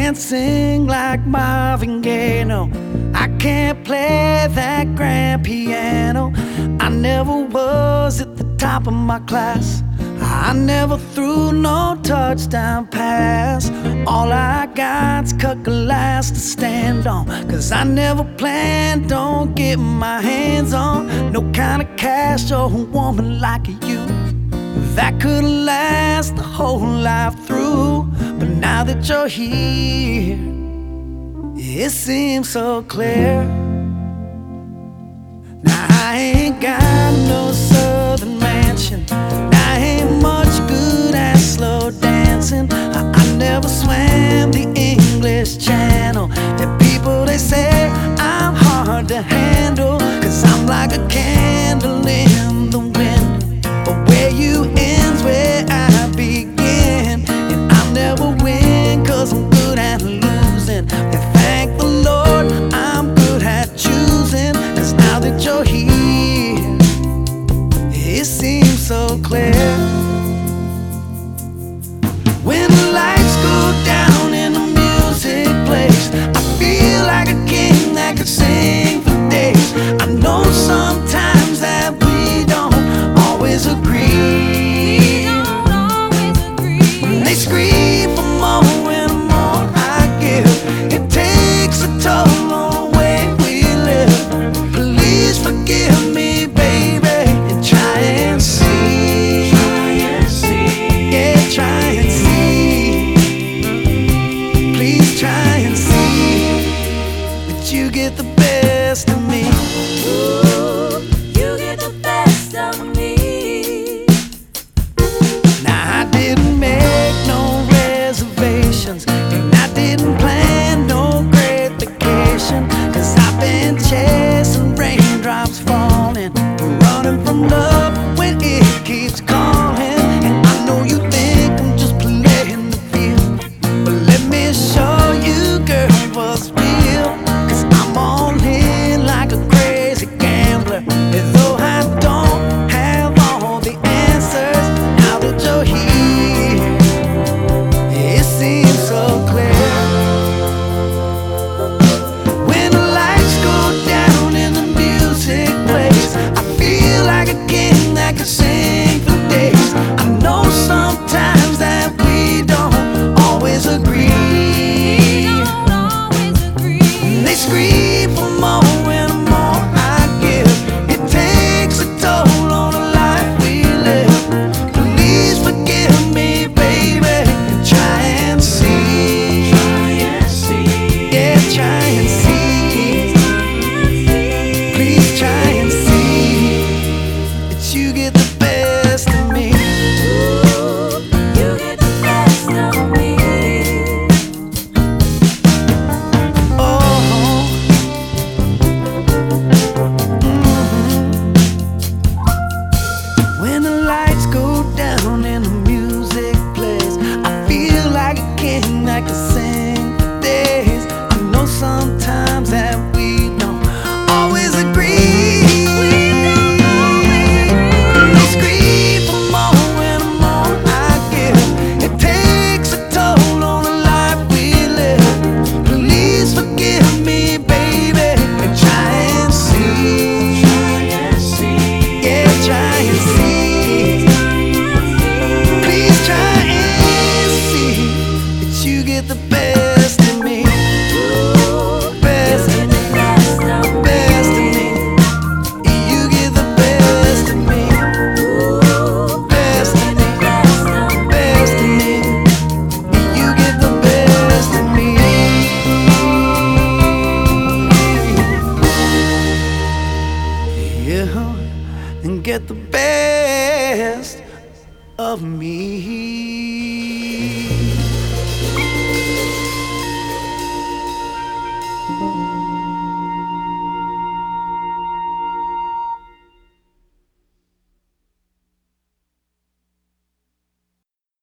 can't sing like Marvin Gaye, no. I can't play that grand piano. I never was at the top of my class. I never threw no touchdown pass. All I got's cut glass to stand on, 'cause I never planned on getting my hands on no kind of cash or a woman like you that could last the whole life through. But now that you're here, it seems so clear. Now I ain't got no southern mansion, I ain't much good at slow dancing. I never swam the English Channel. The people, they say I'm hard to handle, 'cause I'm like a candle in the wind. But where you end's where I begin, and I'll never win 'cause I'm good at losing. And thank the Lord I'm good at choosing, 'cause now that you're here, it seems so clear. When the lights go down and the music plays, I feel like a king that could sing for days. I know sometimes that we don't always agree. When they scream for more and more I give, it takes a toll on the way we live. Please forgive me, baby, and try and see. Yeah, try and see. Please try and see that you get the best of me. Ooh, you get the best of me. Now I didn't make no reservations, and I didn't plan no great vacation, 'cause I've been chasing raindrops falling, running from love when it keeps calling. And I know you think I'm just playing the field, but let me show you, girl, what's real. 'Cause I'm all in like a crazy gambler, and though I don't have all the answers, now that you're here, it seems so clear. When the lights go down and the music plays, I feel like a king that can sing for days. I know sometimes that we don't always agree. They scream for more and more I give. It takes a toll on the life we live. Please forgive me, baby, and try and see. Yeah, try and see. Please try and see that you get the best of me. Ooh, you get the best of me. Oh, when the lights go down and the music plays, I feel like a king that can